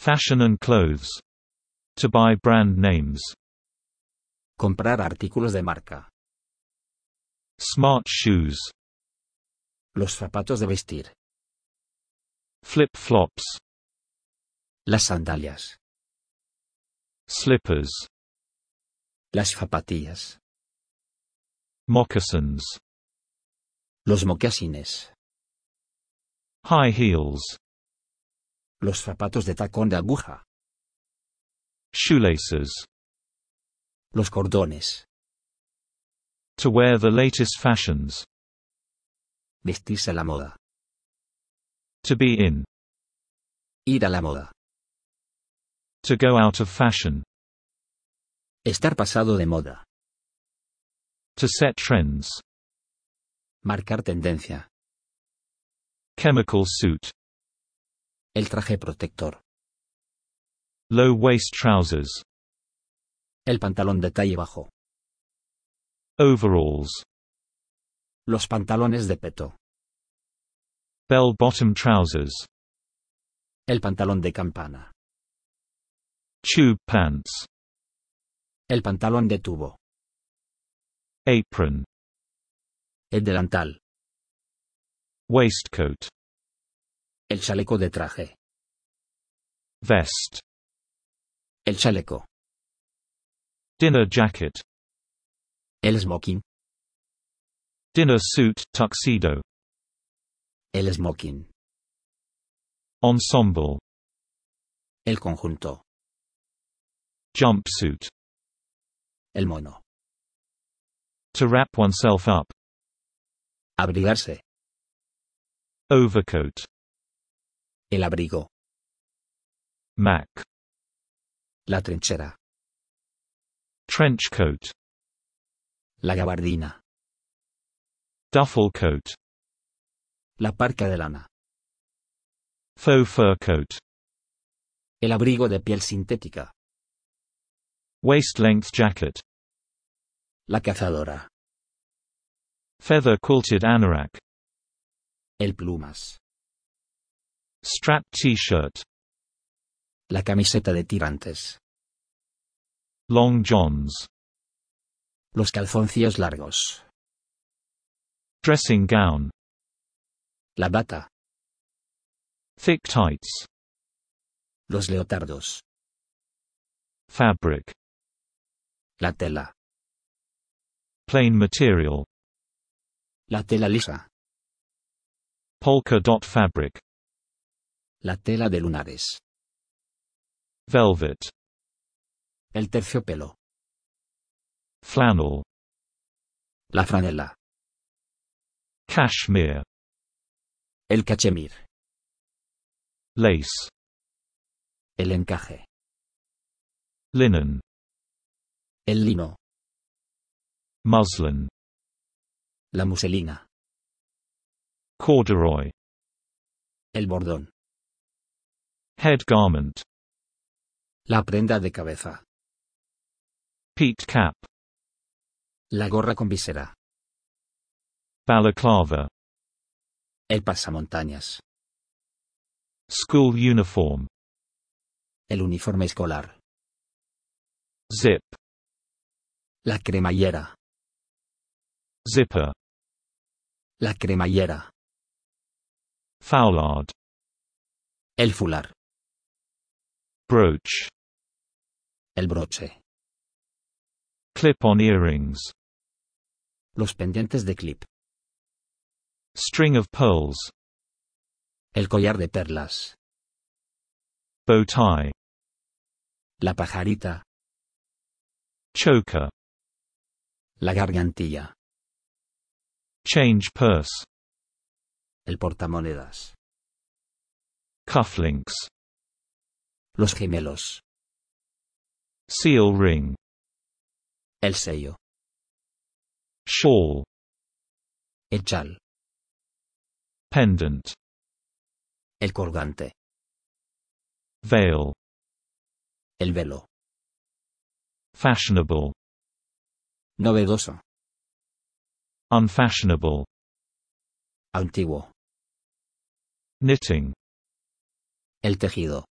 Fashion and clothes. To buy brand names. Comprar artículos de marca. Smart shoes. Los zapatos de vestir. Flip-flops. Las sandalias. Slippers. Las zapatillas. Moccasins. Los mocasines. High heels. Los zapatos de tacón de aguja. Shoelaces. Los cordones. To wear the latest fashions. Vestirse a la moda. To be in. Ir a la moda. To go out of fashion. Estar pasado de moda. To set trends. Marcar tendencia. Chemical suit. El traje protector. Low-waist trousers. El pantalón de talle bajo. Overalls. Los pantalones de peto. Bell-bottom trousers. El pantalón de campana. Tube pants. El pantalón de tubo. Apron. El delantal. Waistcoat. El chaleco de traje. Vest. El chaleco. Dinner jacket. El smoking. Dinner suit, tuxedo. El smoking. Ensemble. El conjunto. Jumpsuit. El mono. To wrap oneself up. Abrigarse. Overcoat. El abrigo. Mac. La trinchera. Trench coat. La gabardina. Duffel coat. La parca de lana. Faux fur coat. El abrigo de piel sintética. Waist-length jacket. La cazadora. Feather quilted anorak. El plumas. Strap t-shirt. La camiseta de tirantes. Long johns. Los calzoncillos largos. Dressing gown. La bata. Thick tights. Los leotardos. Fabric. La tela. Plain material. La tela lisa. Polka dot fabric. La tela de lunares. Velvet. El terciopelo. Flannel. La franela. Cashmere. El cachemir. Lace. El encaje. Linen. El lino. Muslin. La muselina. Corduroy. El bordón. Head garment. La prenda de cabeza. Peaked cap. La gorra con visera. Balaclava. El pasamontañas. School uniform. El uniforme escolar. Zip. La cremallera. Zipper. La cremallera. Foulard. El fular. Brooch. El broche. Clip-on earrings. Los pendientes de clip. String of pearls. El collar de perlas. Bow tie. La pajarita. Choker. La gargantilla. Change purse. El portamonedas. Cufflinks. Los gemelos. Seal ring. El sello. Shawl. El chal. Pendant. El colgante. Veil. El velo. Fashionable. Novedoso. Unfashionable. Antiguo. Knitting. El tejido.